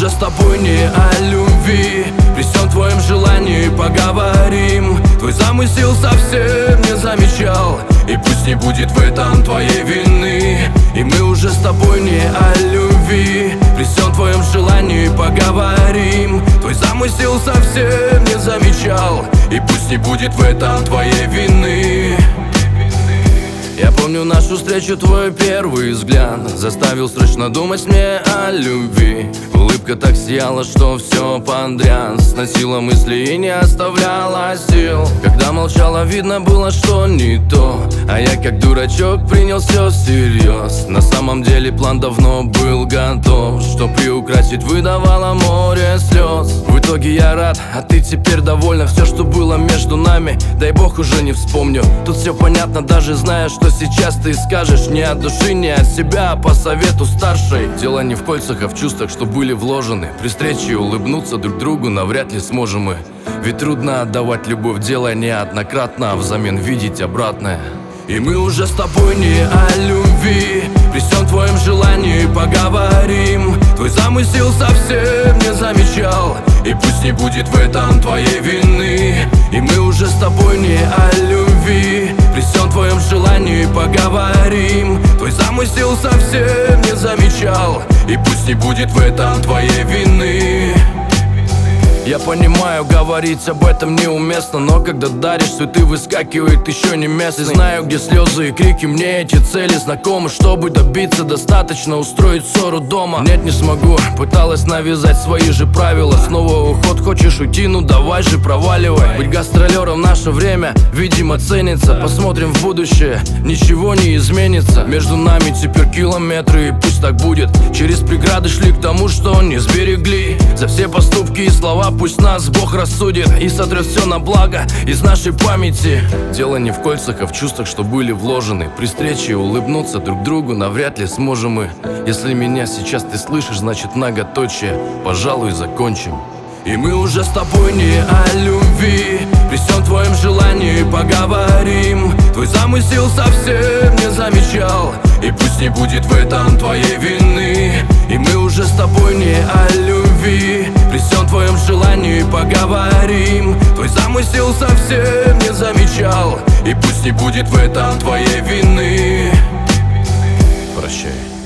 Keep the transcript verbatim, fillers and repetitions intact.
уже с тобой не о любви. При всем твоем желании поговорим. Твой замысел совсем не замечал, и пусть не будет в этом твоей вины. И мы уже с тобой не о любви. При всем твоем желании поговорим. Твой замысел совсем не замечал, и пусть не будет в этом твоей вины. Я помню нашу встречу, твой первый взгляд заставил срочно думать мне о любви. Улыбка так сияла, что все подряд сносила мысли и не оставляла сил. Когда молчала, видно было, что не то, а я как дурачок принял все всерьез. На самом деле план давно был готов, что приукрасить выдавало море слез. В итоге я рад, а ты теперь довольна. Все, что было между нами, дай бог, уже не вспомню. Тут все понятно, даже зная, что сейчас ты скажешь. Не от души, не от себя, а по совету старшей. Дело не в кольцах, а в чувствах, что были вложены. При встрече улыбнуться друг другу навряд ли сможем мы. Ведь трудно отдавать любовь, делая неоднократно, а взамен видеть обратное. И мы уже с тобой не о любви. При всем твоем желании поговорим. Твой замысел совсем не замечал, и пусть не будет в этом твоей вины. И мы уже с тобой не о любви. При всем твоем желании поговорим. Твой замысел совсем не замечал, и пусть не будет в этом твоей вины. Я понимаю, говорить об этом неуместно, но когда даришь цветы, выскакивает еще не местный. Знаю, где слезы и крики, мне эти цели знакомы. Чтобы добиться, достаточно устроить ссору дома. Нет, не смогу, пыталась навязать свои же правила. Снова уход, хочешь уйти, ну давай же проваливай. Быть гастролером в наше время, видимо, ценится. Посмотрим в будущее, ничего не изменится. Между нами теперь километры, и пусть так будет. Через преграды шли к тому, что не сберегли. За все поступки и слова пусть нас Бог рассудит и сотрет все на благо из нашей памяти. Дело не в кольцах, а в чувствах, что были вложены. При встрече улыбнуться друг другу навряд ли сможем мы. Если меня сейчас ты слышишь, значит многоточие. Пожалуй, закончим. И мы уже с тобой не о любви. При всем твоем желании поговорим. Твой замысел совсем не замечал, и пусть не будет в этом твоей вины. И мы уже с тобой не о любви. При всем твоем желании поговорим. Твой замысел совсем не замечал, и пусть не будет в этом твоей вины. Прощай.